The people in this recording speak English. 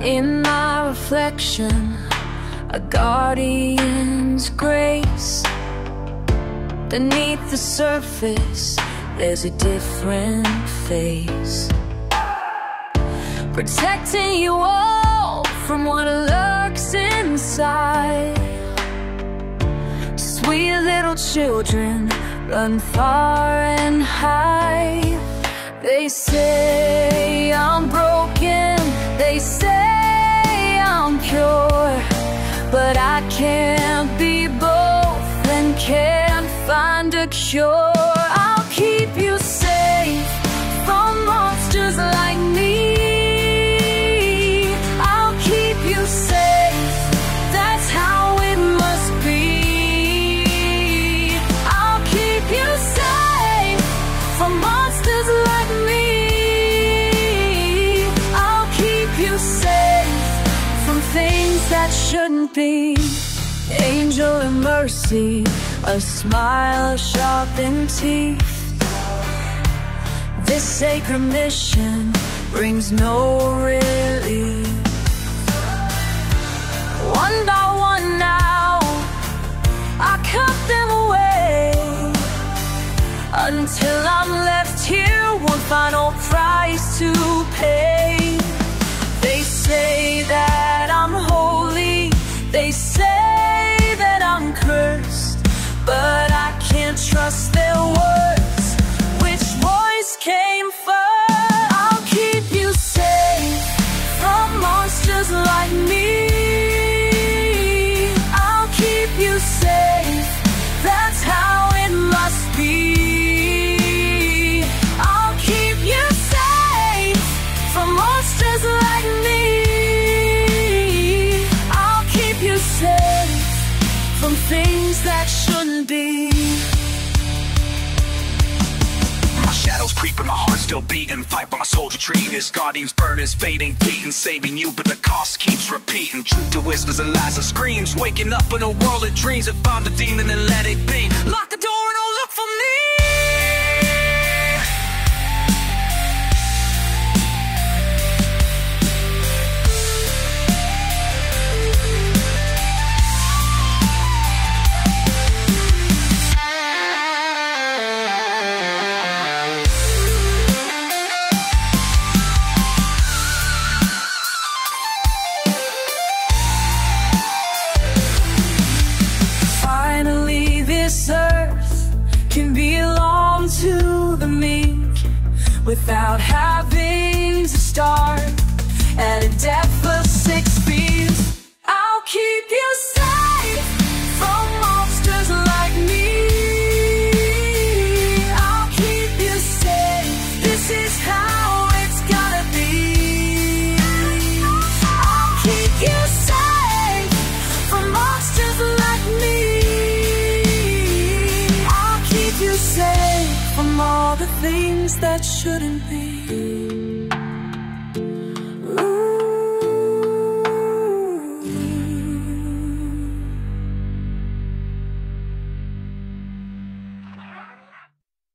In my reflection, a guardian's grace. Beneath the surface, there's a different face, protecting you all from what lurks inside. Sweet little children run far and high. They say I'm broken, they say I'm pure, but I can't be both and can't find a cure. I'll keep you safe from monsters like me. I'll keep you safe, that's how it must be. I'll keep you safe from monsters like me. I'll keep you safe from things that shouldn't be. Angel of mercy, a smile sharpened teeth. This sacred mission brings no relief. One by one now, I cut them away, until I'm left here, one final price to pay. They say that I'm holy, they say that I'm cursed, but I can't trust their words. Which voice came first? I'll keep you safe from monsters like me. I'll keep you safe, that's how it must be. I'll keep you safe from monsters like me. I'll keep you safe from things that shouldn't be. My shadows creeping, my heart still beating. Fight by my soldier tree. This guardian's burn is fading, beating, saving you, but the cost keeps repeating. Truth to whispers and lies and screams. Waking up in a world of dreams and found a demon and let it be. Lock the door and don't look for me. Can belong to the meek without having to start at a depth